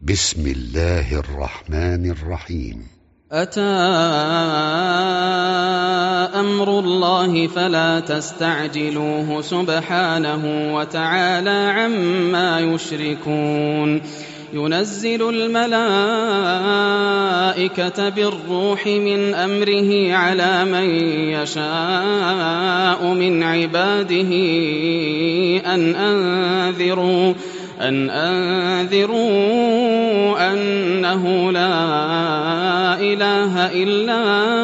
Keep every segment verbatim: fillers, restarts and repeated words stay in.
بسم الله الرحمن الرحيم. أتى أمر الله فلا تستعجلوه سبحانه وتعالى عما يشركون. ينزل الملائكة بالروح من أمره على من يشاء من عباده أن أنذروا أن أنذروا أنه لا إله إلا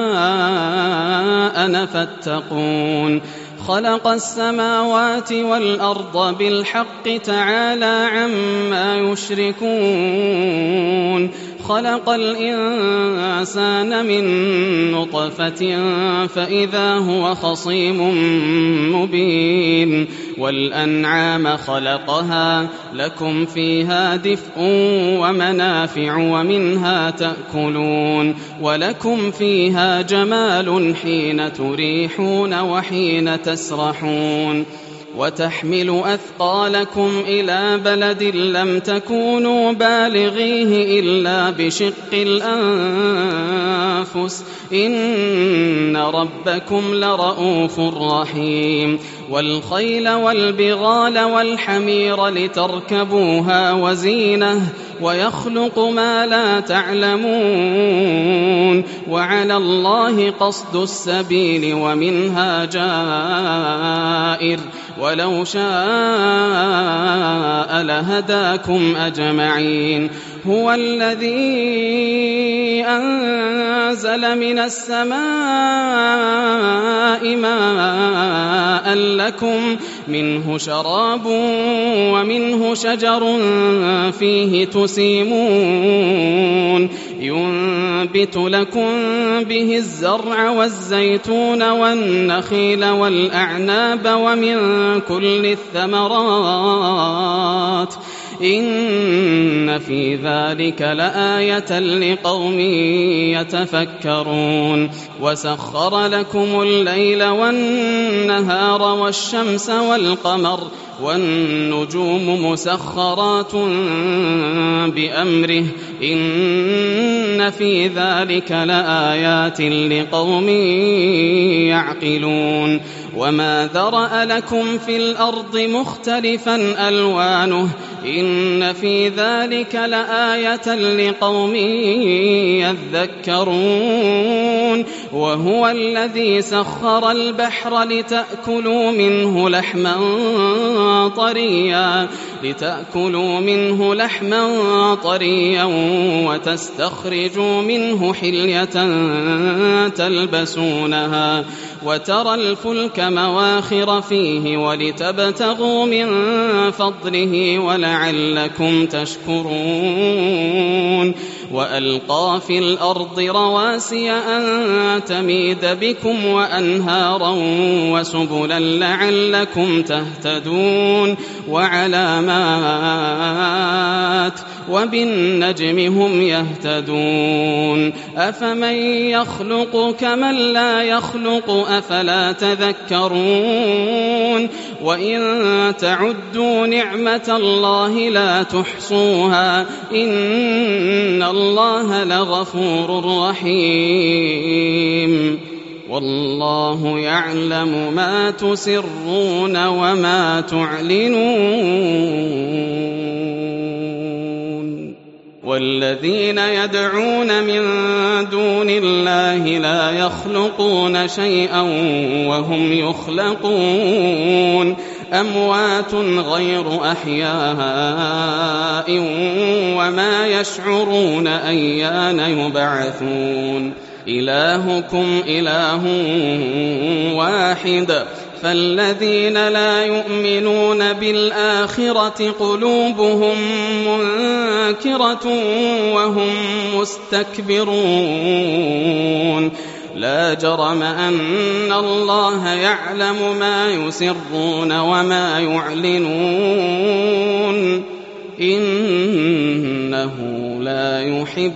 أنا فاتقون. خلق السماوات والأرض بالحق تعالى عما يشركون. خلق الإنسان من نطفة فإذا هو خصيم مبين. والأنعام خلقها لكم فيها دفء ومنافع ومنها تأكلون ولكم فيها جمال حين تريحون وحين تسرحون. وتحمل أثقالكم إلى بلد لم تكونوا بالغيه إلا بشق الأنفس إن ربكم لرؤوف رحيم. والخيل والبغال والحمير لتركبوها وزينة ويخلق ما لا تعلمون. وعلى الله قصد السبيل ومنها جائر ولو شاء لهداكم أجمعين. هو الذي أنزل من السماء ماء لكم منه شراب ومنه شجر فيه تسيمون. ينبت لكم به الزرع والزيتون والنخيل والأعناب ومن كل الثمرات إن في ذلك لآية لقوم يتفكرون. وسخر لكم الليل والنهار والشمس والقمر والنجوم مسخرات بأمره إن في ذلك لآيات لقوم يعقلون. وما ذرأ لكم في الأرض مختلفا ألوانه إن في ذلك لآية لقوم يذكرون. وهو الذي سخر البحر لتأكلوا منه لحما طريا لتأكلوا منه لحما طريا وتستخرجوا منه حلية تلبسونها وترى الفلك مواخر فيه ولتبتغوا من فضله ولعلكم تشكرون. وألقى في الأرض رواسي أن تميد بكم وأنهارا وسبلا لعلكم تهتدون. وعلامات وبالنجم هم يهتدون. أفمن يخلق كمن لا يخلق أفلا تذكرون. وإن تعدوا نعمة الله لا تحصوها إن الله لغفور رحيم. والله يعلم ما تسرون وما تعلنون. والذين يدعون من دون الله لا يخلقون شيئا وهم يخلقون. أموات غير أحياء وما يشعرون أيان يبعثون. إلهكم إله واحد فالذين لا يؤمنون بالآخرة قلوبهم منكرة وهم مستكبرون. لا جرم أن الله يعلم ما يسرون وما يعلنون إنه لا يحب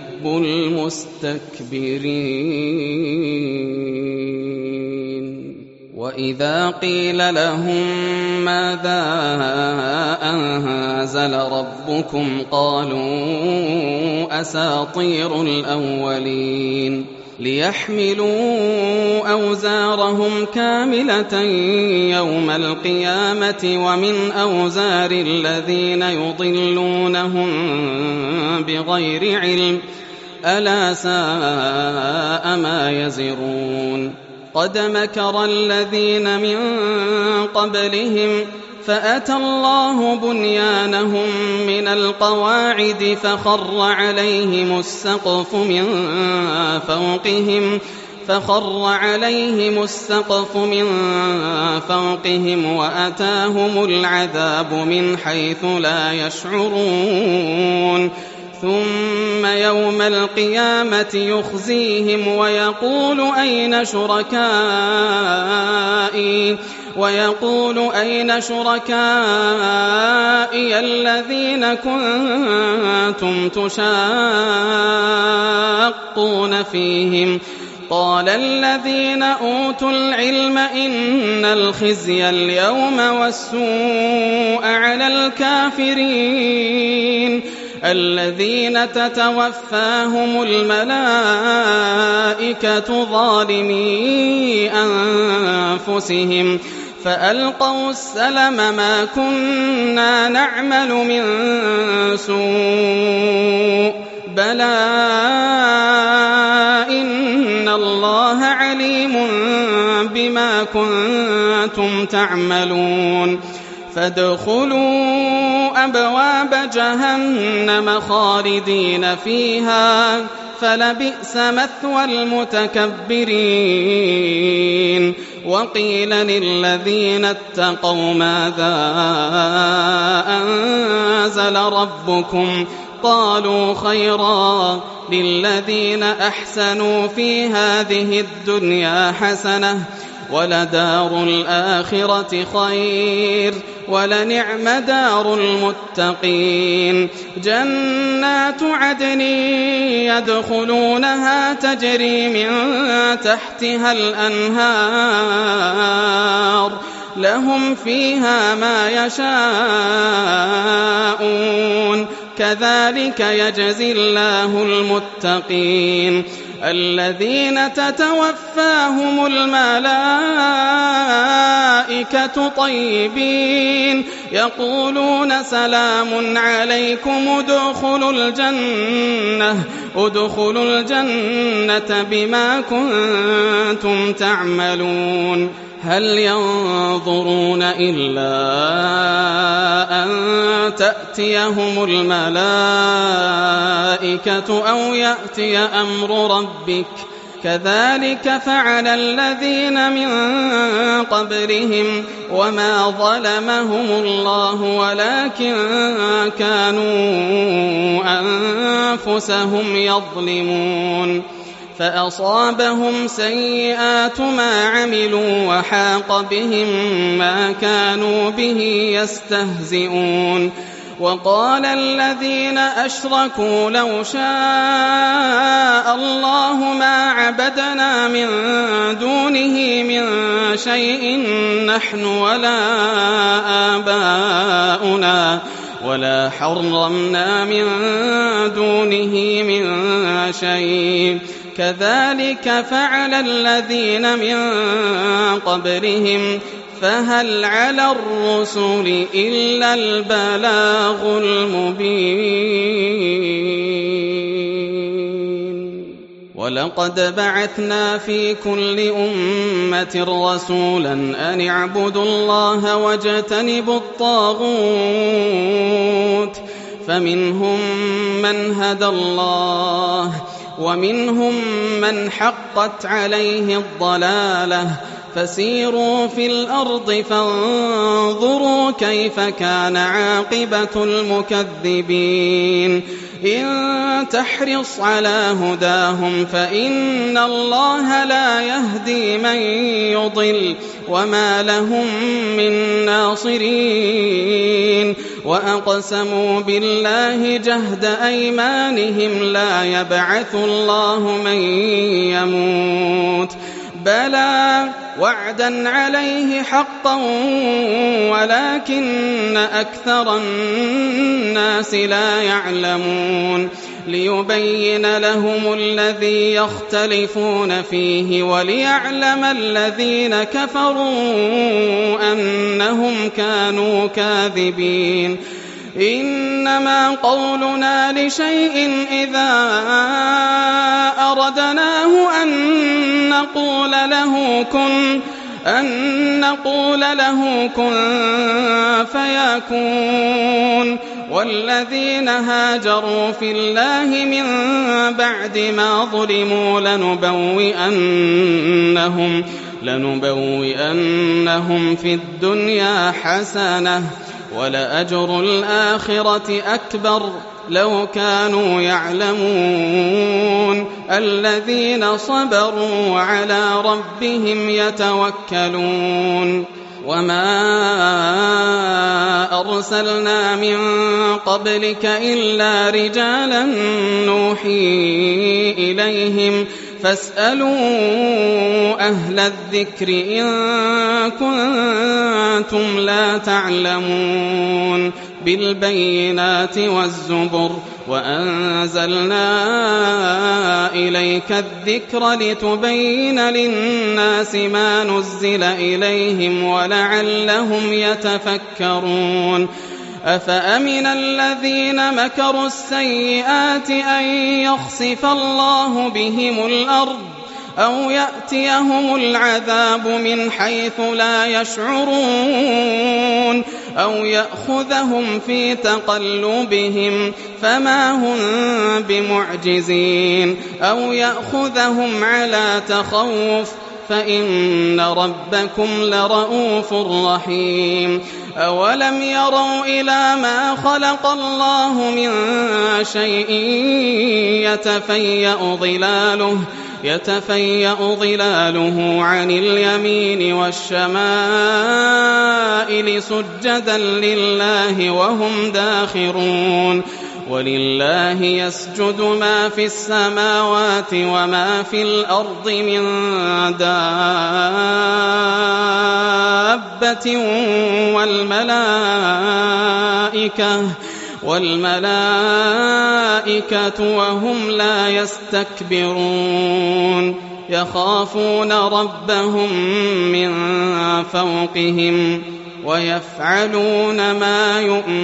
المستكبرين. وإذا قيل لهم ماذا أنزل ربكم قالوا أساطير الأولين ليحملوا أوزارهم كاملة يوم القيامة ومن أوزار الذين يضلونهم بغير علم ألا ساء ما يزرون قد مكر الذين من قبلهم فأتى الله بنيانهم من القواعد فخر عليهم السقف من فوقهم فخر عليهم السقف من فوقهم وأتاهم العذاب من حيث لا يشعرون ثم يوم القيامة يخزيهم ويقول أين شركائي ويقول أين شركائي الذين كنتم تشاقون فيهم قال الذين أوتوا العلم إن الخزي اليوم والسوء على الكافرين الذين تتوفاهم الملائكة ظالمي أنفسهم فألقوا السلم ما كنا نعمل من سوء بلى إن الله عليم بما كنتم تعملون فادخلوا أبواب جهنم خالدين فيها فلبئس مثوى المتكبرين وقيل للذين اتقوا ماذا أنزل ربكم قالوا خيرا للذين أحسنوا في هذه الدنيا حسنة ولدار الآخرة خير ولنعم دار المتقين جنات عدن يدخلونها تجري من تحتها الأنهار لهم فيها ما يشاءون كذلك يجزي الله المتقين الذين تتوفاهم الملائكة طيبين يقولون سلام عليكم ادخلوا الجنة ادخلوا الجنة بما كنتم تعملون هل ينظرون إلا أن تأتيهم الملائكة أو يأتي أمر ربك كذلك فعل الذين من قبلهم وما ظلمهم الله ولكن كانوا أنفسهم يظلمون فأصابهم سيئات ما عملوا وحاق بهم ما كانوا به يستهزئون وقال الذين أشركوا لو شاء الله ما عبدنا من دونه من شيء نحن ولا آباؤنا ولا حرمنا من دونه من شيء كذلك فعل الذين من قبلهم فهل على الرسل إلا البلاغ المبين ولقد بعثنا في كل أمة رسولا أن اعبدوا الله واجتنبوا الطاغوت فمنهم من هدى الله ومنهم من حقت عليه الضلالة فسيروا في الأرض فانظروا كيف كان عاقبة المكذبين إن تحرص على هداهم فإن الله لا يهدي من يضل وما لهم من ناصرين وأقسموا بالله جهد أيمانهم لا يبعث الله من يموت بلى وعدا عليه حقا ولكن أكثر الناس لا يعلمون ليبين لهم الذي يختلفون فيه وليعلم الذين كفروا أنهم كانوا كاذبين إنما قولنا لشيء إذا أردناه أن نقول له كن أن نقول له كن فيكون والذين هاجروا في الله من بعد ما ظلموا لنبوئنهم لنبوئنهم في الدنيا حسنة ولأجر الآخرة أكبر لو كانوا يعلمون الذين صبروا وعلى ربهم يتوكلون وما أرسلنا من قبلك إلا رجالا نوحي إليهم فاسألوا أهل الذكر إن كنتم لا تعلمون بالبينات والزبر وأنزلنا إليك الذكر لتبين للناس ما نزل إليهم ولعلهم يتفكرون أفأمن الذين مكروا السيئات أن يخسف الله بهم الأرض أو يأتيهم العذاب من حيث لا يشعرون أو يأخذهم في تقلبهم فما هم بمعجزين أو يأخذهم على تخوف فإن ربكم لرؤوف رحيم أولم يروا إلى ما خلق الله من شيء يتفيأ ظلاله يتفيأ ظلاله عن اليمين والشمائل سجدا لله وهم داخرون ولله يسجد ما في السماوات وما في الأرض من دابة والملائكة والملائكة وهم لا يستكبرون يخافون ربهم من فوقهم ويفعلون ما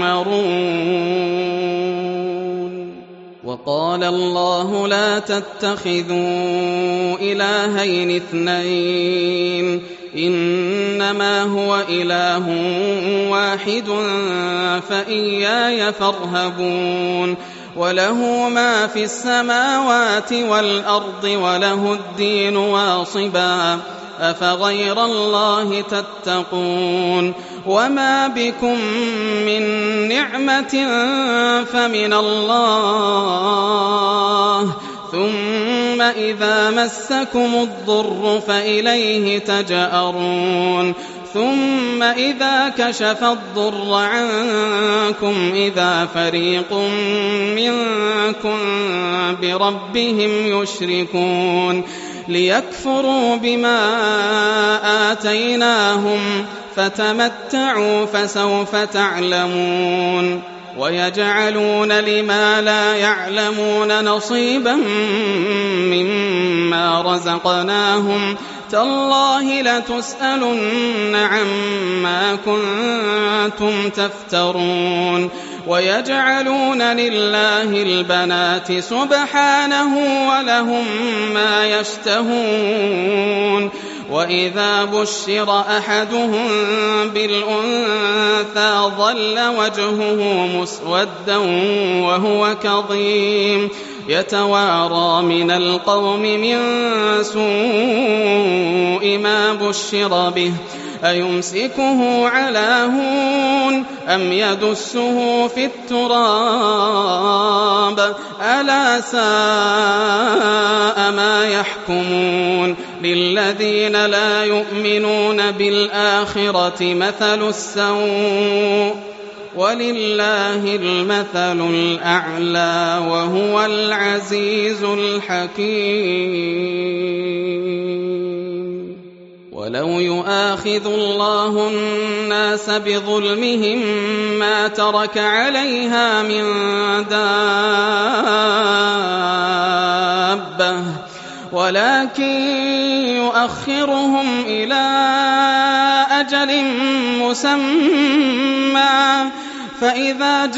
يؤمرون وقال الله لا تتخذوا إلهين اثنين إنما هو إله واحد فإياي فارهبون وله ما في السماوات والأرض وله الدين واصبا أفغير الله تتقون وما بكم من نعمة فمن الله ثم إذا مسكم الضر فإليه تجأرون ثم إذا كشف الضر عنكم إذا فريق منكم بربهم يشركون ليكفروا بما آتيناهم فتمتعوا فسوف تعلمون ويجعلون لما لا يعلمون نصيبا مما رزقناهم تالله لتسألن عما كنتم تفترون ويجعلون لله البنات سبحانه ولهم ما يشتهون وإذا بشر أحدهم بالأنثى ظل وجهه مسودا وهو كظيم يتوارى من القوم من سوء ما بشر به أيمسكه على هون أم يدسه في التراب ألا ساء ما يحكمون للذين لا يؤمنون بالآخرة مثل السوء ولله المثل الأعلى وهو العزيز الحكيم ولو يؤاخذ الله الناس بظلمهم ما ترك عليها من دابة ولكن يؤخرهم إلى أجل مسمى فإذا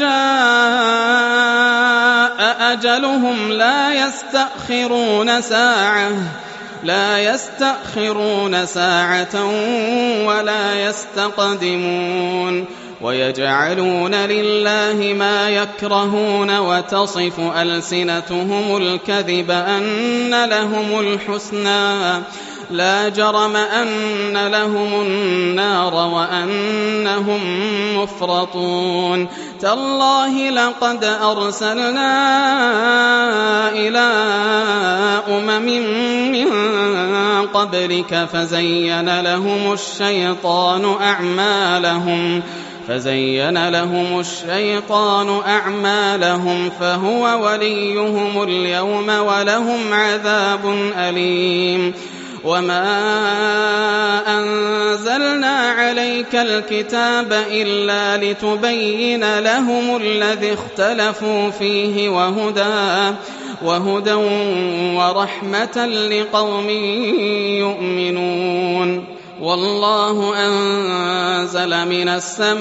جاء أجلهم لا يستأخرون ساعة لا يستأخرون ساعة ولا يستقدمون ويجعلون لله ما يكرهون وتصف ألسنتهم الكذب أن لهم الحسنى لا جرم أن لهم النار وأنهم مفرطون تالله لقد أرسلنا إلى أمم من قبلك فزين لهم الشيطان أعمالهم فزين لهم الشيطان أعمالهم فهو وليهم اليوم ولهم عذاب أليم وما أنزلنا عليك الكتاب إلا لتبين لهم الذي اختلفوا فيه وهدى وهدى ورحمة لقوم يؤمنون والله أنزل من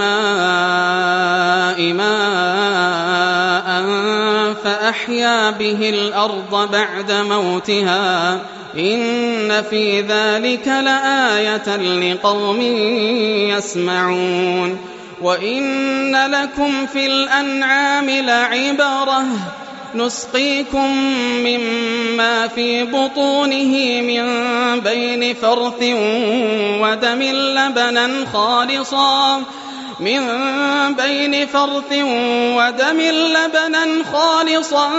السماء ماء فأحيا به الأرض بعد موتها إن في ذلك لآية لقوم يسمعون وإن لكم في الأنعام لعبرة نسقيكم مما في بطونه من بين فرث ودم لبنا خالصا من بين فرث ودم لبنا خالصا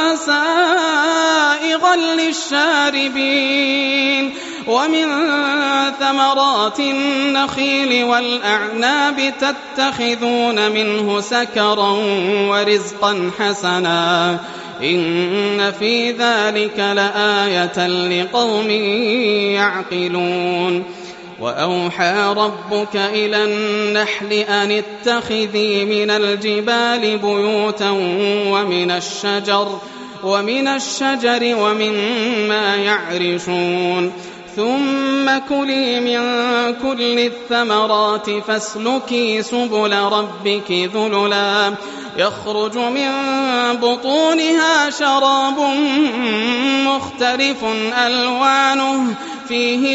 سائغا للشاربين ومن ثمرات النخيل والأعناب تتخذون منه سكرا ورزقا حسنا إن في ذلك لآية لقوم يعقلون وأوحى ربك إلى النحل أن اتخذي من الجبال بيوتا ومن الشجر ومن الشجر ومما يعرشون ثم كلي من كل الثمرات فاسلكي سبل ربك ذللا يخرج من بطونها شراب مختلف ألوانه فيه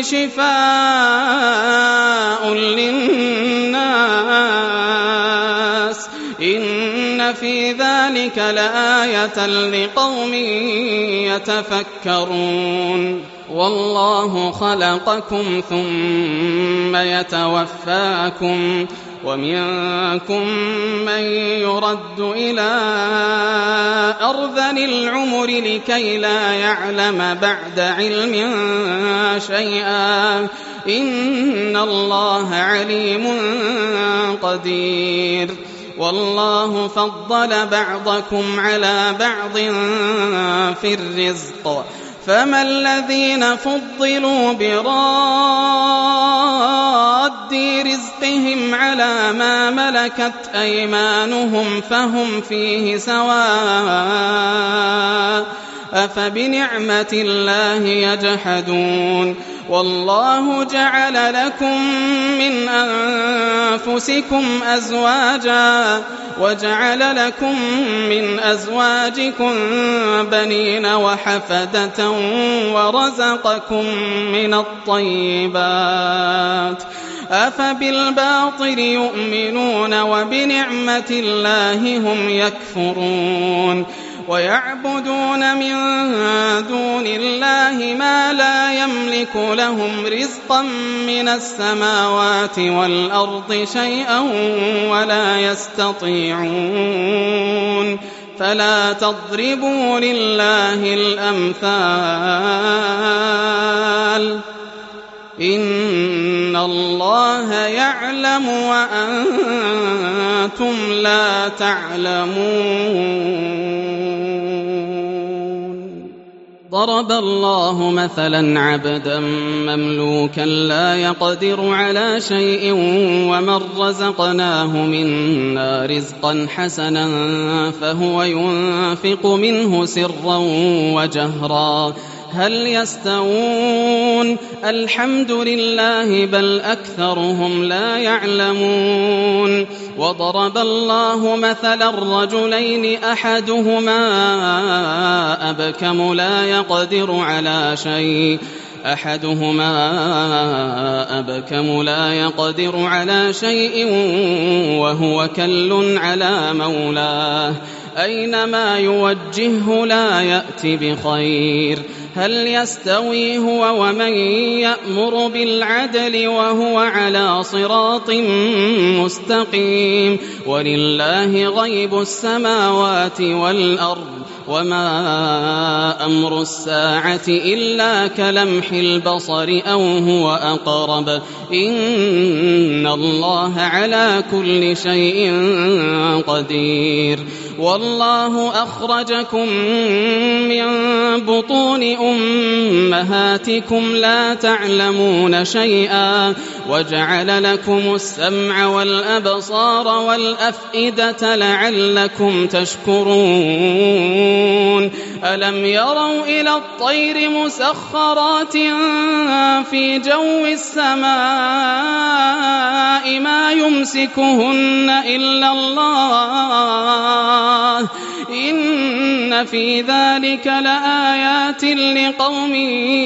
شفاء للناس إن في ذلك لآية لقوم يتفكرون والله خلقكم ثم يتوفاكم ومنكم من يرد إلى أرذل العمر لكي لا يعلم بعد علم شيئا إن الله عليم قدير والله فضل بعضكم على بعض في الرزق فما الذين فضلوا براد رزقهم على ما ملكت أيمانهم فهم فيه سواء أفبنعمة الله يجحدون والله جعل لكم من أنفسكم أزواجا وجعل لكم من أزواجكم بنين وحفدة ورزقكم من الطيبات أفبالباطل يؤمنون وبنعمة الله هم يكفرون ويعبدون من دون الله ما لا يملك لهم رزقا من السماوات والأرض شيئا ولا يستطيعون فلا تضربوا لله الأمثال إن الله يعلم وأنتم لا تعلمون ضرب الله مثلا عبدا مملوكا لا يقدر على شيء ومن رزقناه منا رزقا حسنا فهو ينفق منه سرا وجهرا هل يستوون الحمد لله بل أكثرهم لا يعلمون وضرب الله مثلا الرجلين أحدهما أبكم لا يقدر على شيء أحدهما أبكم لا يقدر على شيء وهو كل على مولاه أينما يوجهه لا يأتي بخير هل يستوي هو ومن يأمر بالعدل وهو على صراط مستقيم ولله غيب السماوات والأرض وما أمر الساعة إلا كلمح البصر أو هو أقرب إن الله على كل شيء قدير والله أخرجكم من بطون أمهاتكم لا تعلمون شيئا وجعل لكم السمع والأبصار والأفئدة لعلكم تشكرون ألم يروا إلى الطير مسخرات في جو السماء ما يمسكهن إلا الله إن في ذلك لآيات لقوم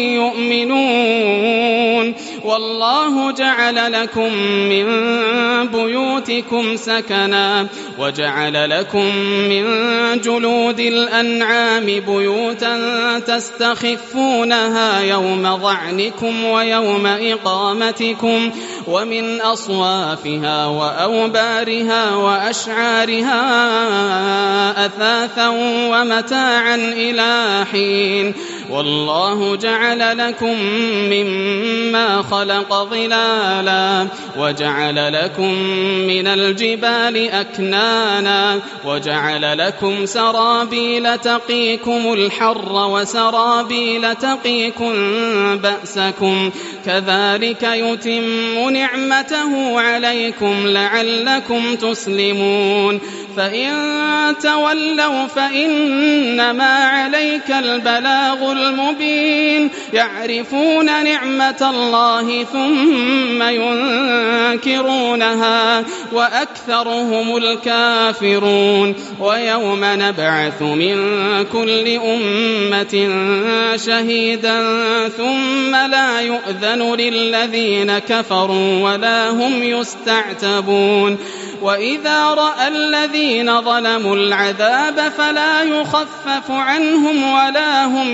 يؤمنون والله جعل لكم من بيوتكم سكنا وجعل لكم من جلود الأنعام بيوتا تستخفونها يوم ظعنكم ويوم إقامتكم ومن أصوافها وأوبارها وأشعارها أثاثا ومتاعا إلى حين والله جعل لكم مما خلق ظلالا وجعل لكم من الجبال أكنانا وجعل لكم سرابيل تقيكم الحر وسرابيل تقيكم بأسكم كذلك يتم نعمته عليكم لعلكم تسلمون فإن تولوا فإنما عليك البلاغ المبين يعرفون نعمة الله ثم ينكرونها وأكثرهم الكافرون ويوم نبعث من كل أمة شهيدا ثم لا يؤذن للذين كفروا ولا هم يستعتبون وإذا رأى الذين ظلموا العذاب فلا يخفف عنهم ولا هم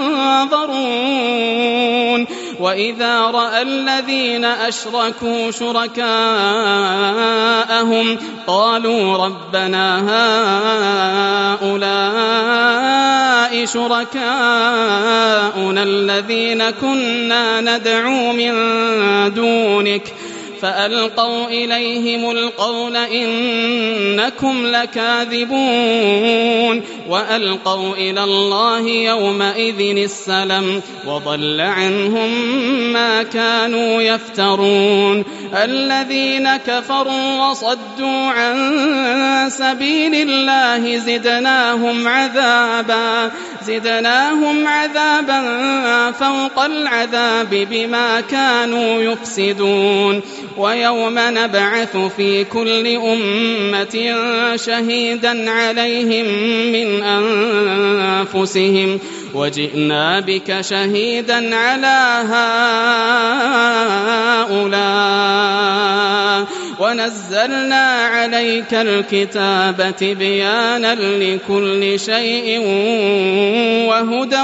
ينظرون وإذا رأى الذين أشركوا شركاءهم قالوا ربنا هؤلاء شركاؤنا الذين كنا ندعو من دونك فألقوا إليهم القول إنكم لكاذبون وألقوا إلى الله يومئذ السلم وضل عنهم ما كانوا يفترون الذين كفروا وصدوا عن سبيل الله زدناهم عذابا زدناهم عذابا فوق العذاب بما كانوا يفسدون ويوم نبعث في كل أمة شهيدا عليهم من أنفسهم وجئنا بك شهيدا على هؤلاء ونزلنا عليك الكتاب تبيانا لكل شيء وهدى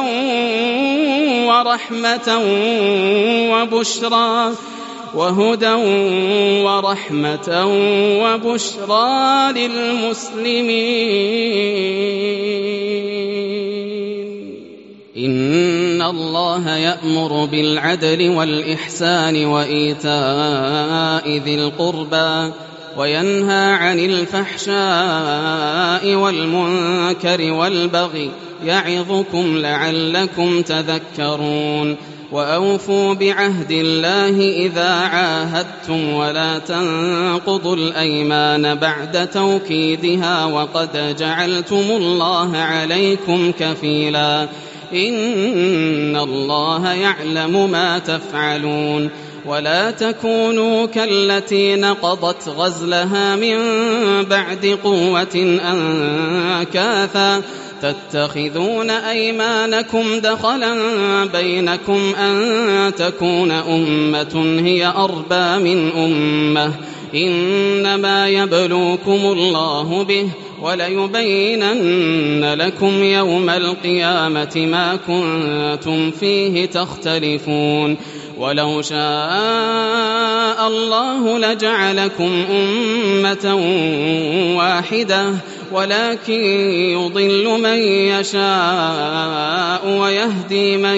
ورحمة وبشرى وهدى ورحمة وبشرى للمسلمين إن الله يأمر بالعدل والإحسان وإيتاء ذي القربى وينهى عن الفحشاء والمنكر والبغي يعظكم لعلكم تذكرون وأوفوا بعهد الله إذا عاهدتم ولا تنقضوا الأيمان بعد توكيدها وقد جعلتم الله عليكم كفيلا إن الله يعلم ما تفعلون ولا تكونوا كالتي نقضت غزلها من بعد قوة أنكاثا تتخذون أيمانكم دخلا بينكم أن تكون أمة هي أربى من أمة إنما يبلوكم الله به وليبينن لكم يوم القيامة ما كنتم فيه تختلفون ولو شاء الله لجعلكم أمة واحدة ولكن يضل من يشاء ويهدي من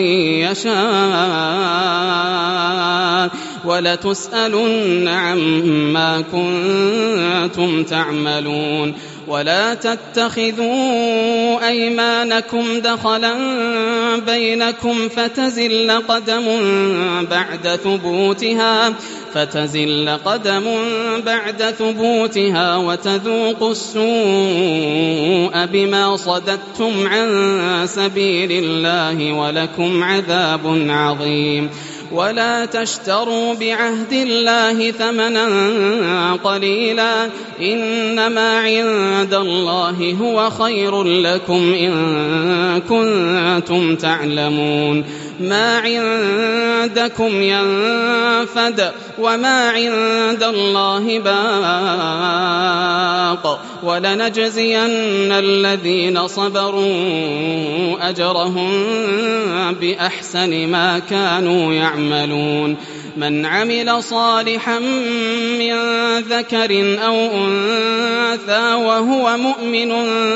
يشاء ولتسألن عما كنتم تعملون ولا تتخذوا أيمانكم دخلا بينكم فتزل قدم بعد ثبوتها فتزل قدم بعد ثبوتها وتذوقوا السوء بما صددتم عن سبيل الله ولكم عذاب عظيم ولا تشتروا بعهد الله ثمنا قليلا إنما عند الله هو خير لكم إن كنتم تعلمون ما عندكم ينفد وما عند الله باق ولنجزين الذين صبروا أجرهم بأحسن ما كانوا يعملون من عمل صالحا من ذكر أو أنثى وهو مؤمن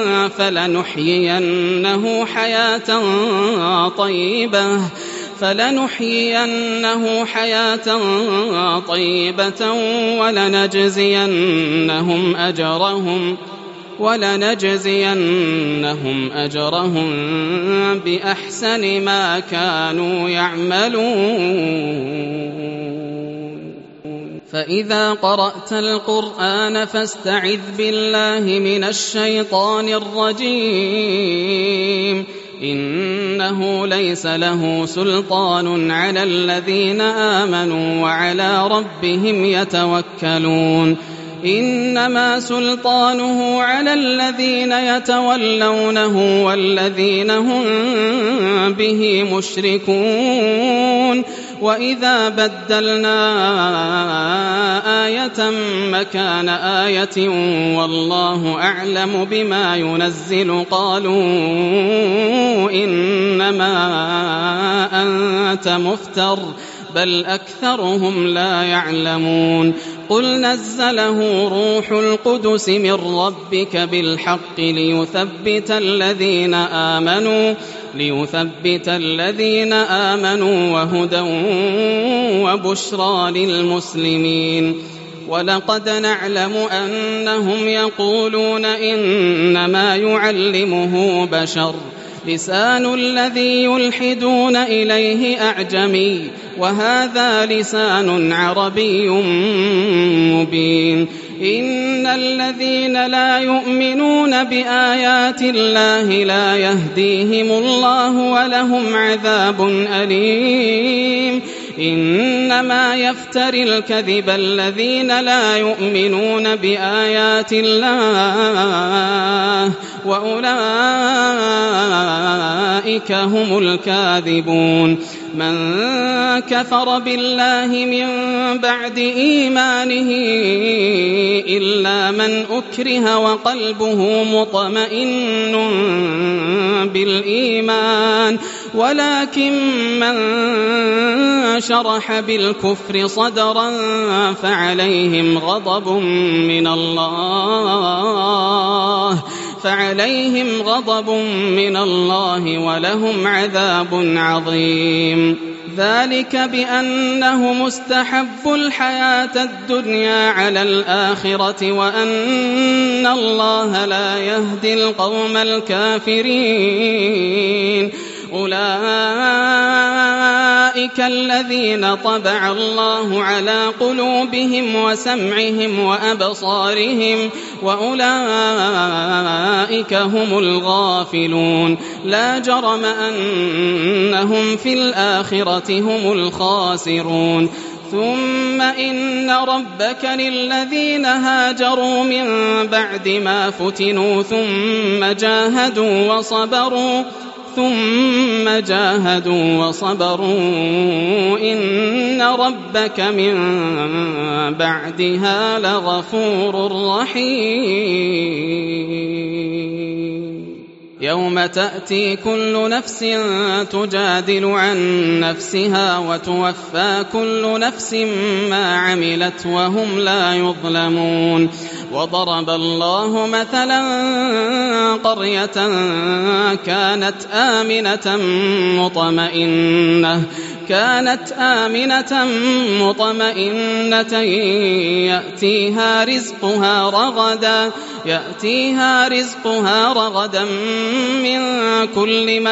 فلنحيينه حياة طيبة فلنحيينه حياة طيبة ولنجزينهم أجرهم ولنجزينهم أجرهم بأحسن ما كانوا يعملون فإذا قرأت القرآن فاستعذ بالله من الشيطان الرجيم إنه ليس له سلطان على الذين آمنوا وعلى ربهم يتوكلون إنما سلطانه على الذين يتولونه والذين هم به مشركون وإذا بدلنا آية مكان آية والله أعلم بما ينزل قالوا إنما أنت مفتر بل أكثرهم لا يعلمون قل نزله روح القدس من ربك بالحق ليثبت الذين آمنوا ليثبت الذين آمنوا وهدى وبشرى للمسلمين ولقد نعلم أنهم يقولون إنما يعلمه بشر لسان الذي يلحدون إليه أعجمي وهذا لسان عربي مبين إن الذين لا يؤمنون بآيات الله لا يهديهم الله ولهم عذاب أليم إنما يفتري الكذب الذين لا يؤمنون بآيات الله وأولئك هم الكاذبون من كفر بالله من بعد إيمانه إلا من أكره وقلبه مطمئن بالإيمان ولكن من شرح بالكفر صدرا فعليهم غضب من الله فعليهم غضب من الله ولهم عذاب عظيم ذلك بأنه مستحب الحياة الدنيا على الآخرة وأن الله لا يهدي القوم الكافرين. أولئك الذين طبع الله على قلوبهم وسمعهم وأبصارهم وأولئك هم الغافلون. لا جرم أنهم في الآخرة هم الخاسرون. ثم إن ربك للذين هاجروا من بعد ما فتنوا ثم جاهدوا وصبروا ثم جاهدوا وصبروا إن ربك من بعدها لغفور رحيم. يوم تأتي كل نفس تجادل عن نفسها وتوفى كل نفس ما عملت وهم لا يظلمون. وضرب الله مثلا قرية كانت آمنة مطمئنة كانت آمنة مطمئنة يأتيها رزقها رغدا يأتيها رزقها رغدا من كل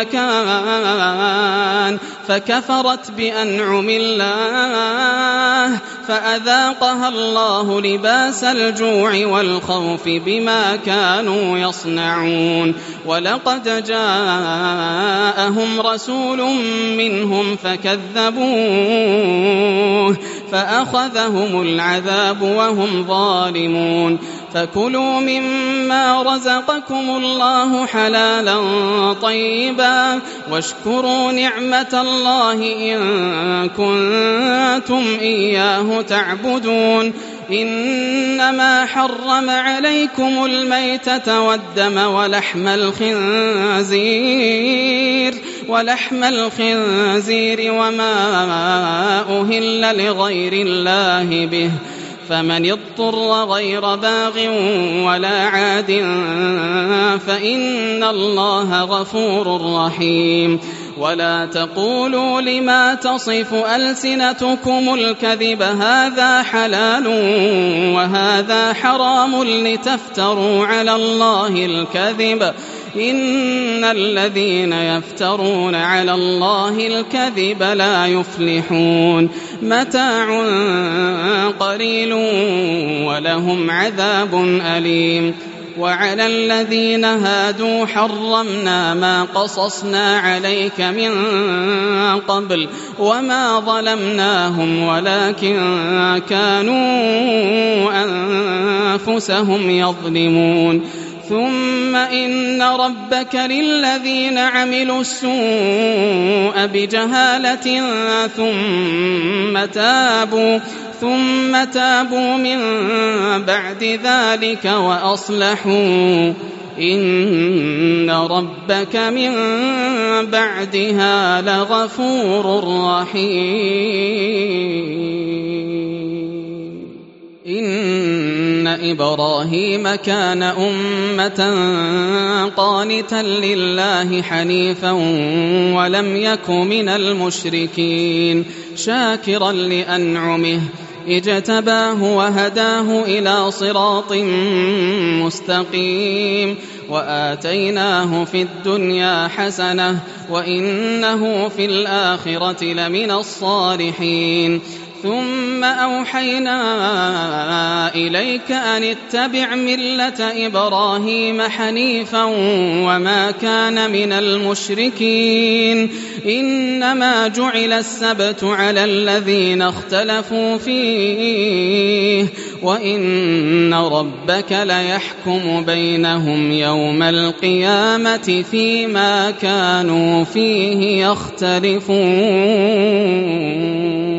مكان فكفرت بأنعم الله فأذاقها الله لباس الجوع والخوف بما كانوا يصنعون. ولقد جاءهم رسول منهم فكذبوه فأخذهم العذاب وهم ظالمون. فكلوا مما رزقكم الله حلالا طيبا واشكروا نعمة الله إن كنتم إياه تعبدون. إنما حرم عليكم الميتة والدم ولحم الخنزير ولحم الخنزير وما أهل لغير الله به فمن اضطر غير باغ ولا عاد فإن الله غفور رحيم. ولا تقولوا لما تصف ألسنتكم الكذب هذا حلال وهذا حرام لتفتروا على الله الكذب إن الذين يفترون على الله الكذب لا يفلحون. متاع قليل ولهم عذاب أليم. وعلى الذين هادوا حرمنا ما قصصنا عليك من قبل وما ظلمناهم ولكن كانوا أنفسهم يظلمون. ثم إن ربك للذين عملوا السوء بجهالة ثم تابوا ثم تابوا من بعد ذلك وأصلحوا إن ربك من بعدها لغفور رحيم. إن إبراهيم كان أمة قانتا لله حنيفا ولم يك من المشركين شاكرا لأنعمه اجتباه وهداه إلى صراط مستقيم وآتيناه في الدنيا حسنة وإنه في الآخرة لمن الصالحين. ثم أوحينا إليك أن اتبع ملة إبراهيم حنيفا وما كان من المشركين. إنما جعل السبت على الذين اختلفوا فيه وإن ربك ليحكم بينهم يوم القيامة فيما كانوا فيه يختلفون.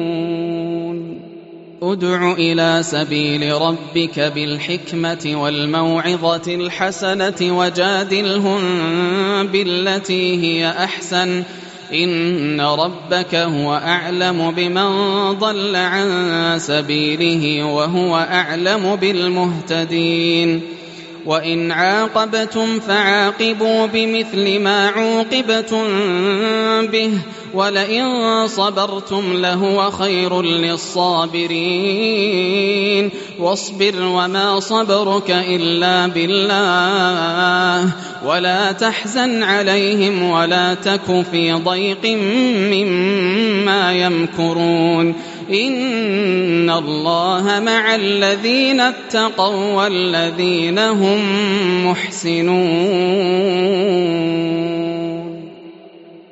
ادع إلى سبيل ربك بالحكمة والموعظة الحسنة وجادلهم بالتي هي أحسن إن ربك هو أعلم بمن ضل عن سبيله وهو أعلم بالمهتدين. وإن عاقبتم فعاقبوا بمثل ما عوقبتم به ولئن صبرتم لهو خير للصابرين واصبر وما صبرك إلا بالله ولا تحزن عليهم ولا تك في ضيق مما يمكرون إن الله مع الذين اتقوا والذين هم محسنون.